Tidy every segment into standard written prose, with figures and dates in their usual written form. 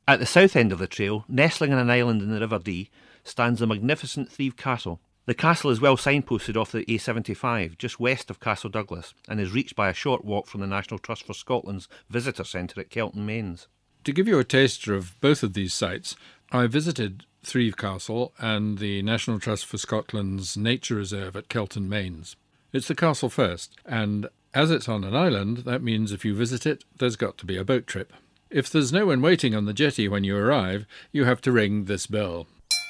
At the south end of the trail, nestling on an island in the River Dee, stands the magnificent Threave Castle. The castle is well signposted off the A75, just west of Castle Douglas, and is reached by a short walk from the National Trust for Scotland's visitor centre at Kelton Mains. To give you a taster of both of these sites, I visited Threave Castle and the National Trust for Scotland's Nature Reserve at Kelton Mains. It's the castle first, and as it's on an island, that means if you visit it, there's got to be a boat trip. If there's no one waiting on the jetty when you arrive, you have to ring this bell.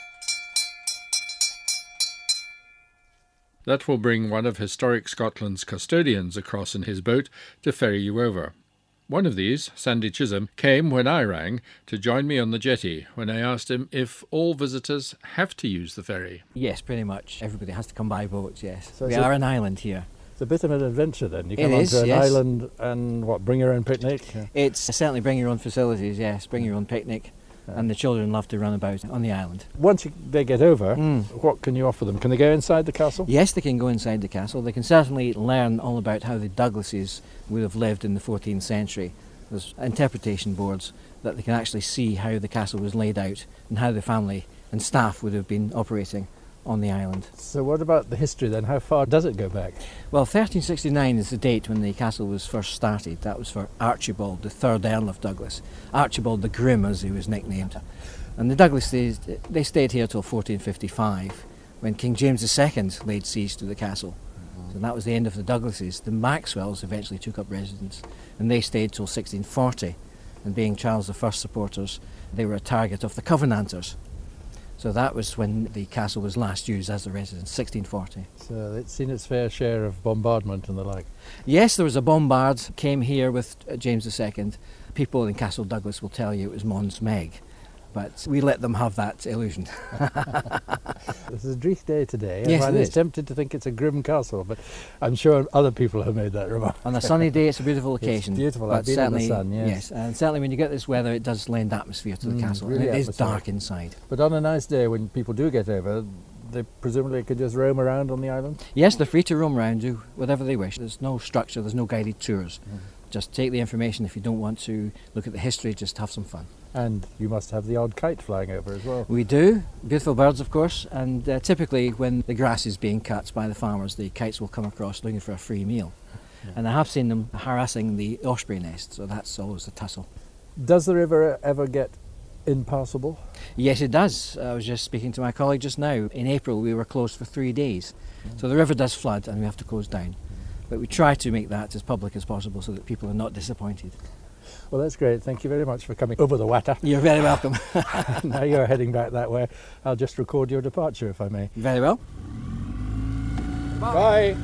That will bring one of Historic Scotland's custodians across in his boat to ferry you over. One of these, Sandy Chisholm, came when I rang to join me on the jetty when I asked him if all visitors have to use the ferry. Yes, pretty much. Everybody has to come by boats, yes. So we are an island here. It's a bit of an adventure then. You It come is, onto an yes. island and bring your own picnic? Yeah. It's certainly bring your own facilities, yes, bring your own picnic. And the children love to run about on the island. Once they get over, what can you offer them? Can they go inside the castle? Yes, they can go inside the castle. They can certainly learn all about how the Douglases would have lived in the 14th century. There's interpretation boards that they can actually see how the castle was laid out and how the family and staff would have been operating on the island. So what about the history then? How far does it go back? Well, 1369 is the date when the castle was first started. That was for Archibald, the third Earl of Douglas. Archibald the Grim, as he was nicknamed. And the Douglases, they stayed here till 1455, when King James II laid siege to the castle. So that was the end of the Douglases. The Maxwells eventually took up residence, and they stayed till 1640. And being Charles I's supporters, they were a target of the Covenanters. So that was when the castle was last used as a residence, 1640. So it's seen its fair share of bombardment and the like. Yes, there was a bombard, came here with James II. People in Castle Douglas will tell you it was Mons Meg, but we let them have that illusion. This is a dreich day today. Yes, I'm it is. tempted to think it's a grim castle, but I'm sure other people have made that remark. On a sunny day, it's a beautiful occasion. It's beautiful. But I've been in the sun, yes. Yes, and certainly when you get this weather, it does lend atmosphere to the castle, really and it is atmospheric. dark inside. But on a nice day when people do get over, they presumably could just roam around on the island? Yes, they're free to roam around, do whatever they wish. There's no structure, there's no guided tours. Just take the information. If you don't want to look at the history, just have some fun. And you must have the odd kite flying over as well. We do. Beautiful birds, of course, and typically when the grass is being cut by the farmers, the kites will come across looking for a free meal. And I have seen them harassing the osprey nest, so that's always a tussle. Does the river ever get impassable? Yes, it does. I was just speaking to my colleague just now. In April, we were closed for 3 days. So the river does flood and we have to close down. But we try to make that as public as possible so that people are not disappointed. Well, that's great. Thank you very much for coming over the Watter. You're very welcome. Now you're heading back that way. I'll just record your departure, if I may. Very well. Bye.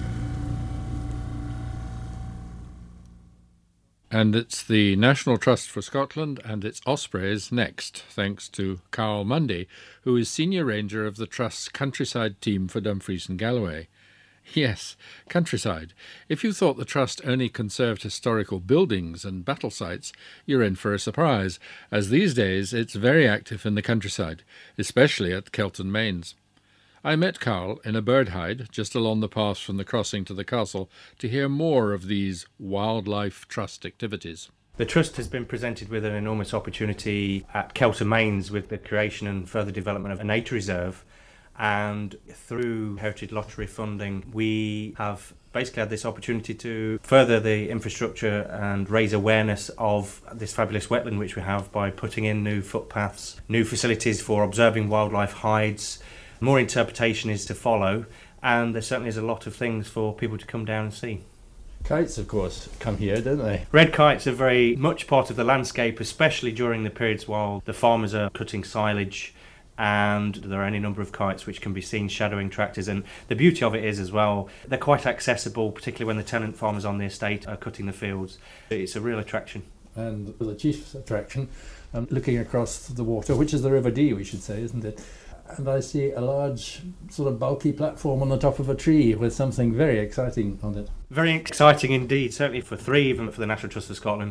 And it's the National Trust for Scotland and its ospreys next, thanks to Carl Mundy, who is Senior Ranger of the Trust's Countryside team for Dumfries and Galloway. Yes, countryside. If you thought the Trust only conserved historical buildings and battle sites, you're in for a surprise, as these days it's very active in the countryside, especially at Kelton Mains. I met Carl in a bird hide just along the path from the crossing to the castle to hear more of these Wildlife Trust activities. The Trust has been presented with an enormous opportunity at Kelton Mains with the creation and further development of a nature reserve. And through Heritage Lottery funding, we have basically had this opportunity to further the infrastructure and raise awareness of this fabulous wetland which we have by putting in new footpaths, new facilities for observing wildlife hides. More interpretation is to follow, and there certainly is a lot of things for people to come down and see. Kites, of course, come here, don't they? Red kites are very much part of the landscape, especially during the periods while the farmers are cutting silage, and there are any number of kites which can be seen shadowing tractors. And the beauty of it is as well, they're quite accessible, particularly when the tenant farmers on the estate are cutting the fields. It's a real attraction. And the chief attraction, looking across the water, which is the River Dee, we should say, isn't it? And I see a large, sort of bulky platform on the top of a tree with something very exciting on it. Very exciting indeed, certainly for Threave and for the National Trust of Scotland.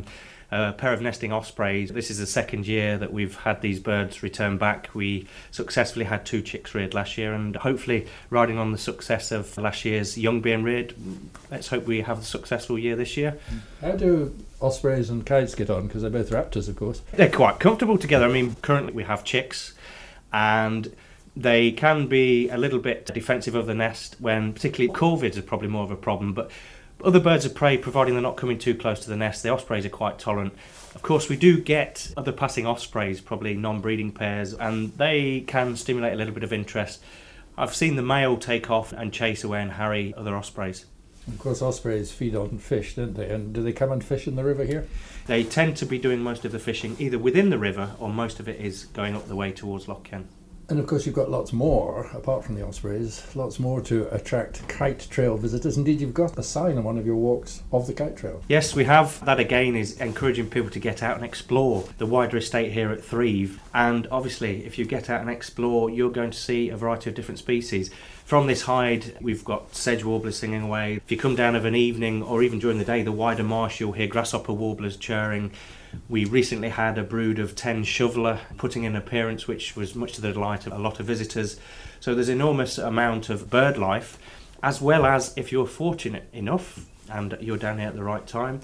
a pair of nesting ospreys. This is the second year that we've had these birds return back. We successfully had 2 chicks reared last year, and hopefully riding on the success of last year's young being reared, let's hope we have a successful year this year. How do ospreys and kites get on? Because they're both raptors, of course. They're quite comfortable together. I mean, currently we have chicks, and they can be a little bit defensive of the nest when, particularly corvids are probably more of a problem, but other birds of prey, providing they're not coming too close to the nest, the ospreys are quite tolerant. Of course, we do get other passing ospreys, probably non-breeding pairs, and they can stimulate a little bit of interest. I've seen the male take off and chase away and harry other ospreys. Of course, ospreys feed on fish, don't they? And do they come and fish in the river here? They tend to be doing most of the fishing either within the river, or most of it is going up the way towards Loch Ken. And of course you've got lots more, apart from the ospreys, lots more to attract kite trail visitors. Indeed, you've got a sign on one of your walks of the kite trail. Yes, we have. That again is encouraging people to get out and explore the wider estate here at Thrieve. And obviously, if you get out and explore, you're going to see a variety of different species. From this hide, we've got sedge warblers singing away. If you come down of an evening or even during the day, the wider marsh, you'll hear grasshopper warblers churring. We recently had a brood of 10 shoveler putting in an appearance, which was much to the delight of a lot of visitors. So there's an enormous amount of bird life, as well as, if you're fortunate enough and you're down here at the right time,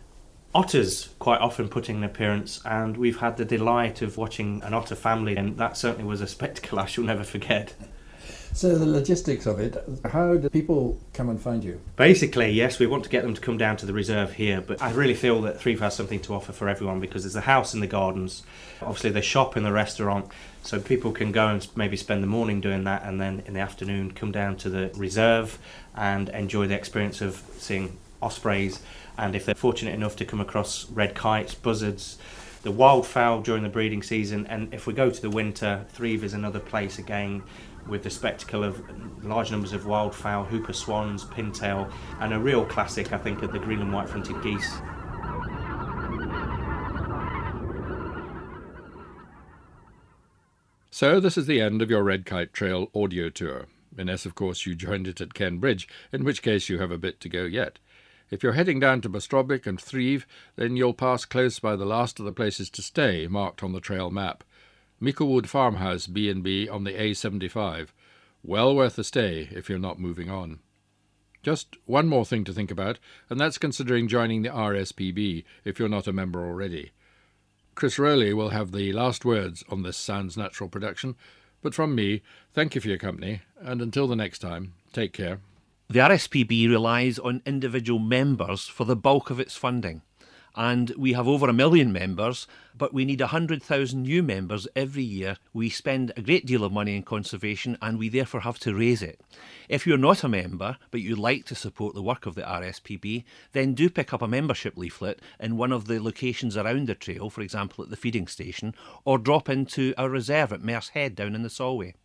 otters quite often putting an appearance, and we've had the delight of watching an otter family, and that certainly was a spectacle I shall never forget. So the logistics of it, how do people come and find you? Basically, yes, we want to get them to come down to the reserve here, but I really feel that Thrieve has something to offer for everyone, because there's a house in the gardens, obviously the shop and the restaurant, so people can go and maybe spend the morning doing that, and then in the afternoon come down to the reserve and enjoy the experience of seeing ospreys, and if they're fortunate enough to come across red kites, buzzards, the wildfowl during the breeding season. And if we go to the winter, Thrieve is another place again with the spectacle of large numbers of wildfowl, hooper swans, pintail, and a real classic, I think, of the Greenland white-fronted geese. So this is the end of your Red Kite Trail audio tour, unless of course you joined it at Ken Bridge, in which case you have a bit to go yet. If you're heading down to Bostrobic and Thrieve, then you'll pass close by the last of the places to stay marked on the trail map. Meiklewood Farmhouse B&B on the A75. Well worth a stay if you're not moving on. Just one more thing to think about, and that's considering joining the RSPB if you're not a member already. Chris Rowley will have the last words on this Sounds Natural production, but from me, thank you for your company, and until the next time, take care. The RSPB relies on individual members for the bulk of its funding. And we have over 1 million members, but we need 100,000 new members every year. We spend a great deal of money in conservation, and we therefore have to raise it. If you're not a member, but you'd like to support the work of the RSPB, then do pick up a membership leaflet in one of the locations around the trail, for example at the feeding station, or drop into our reserve at Merse Head down in the Solway.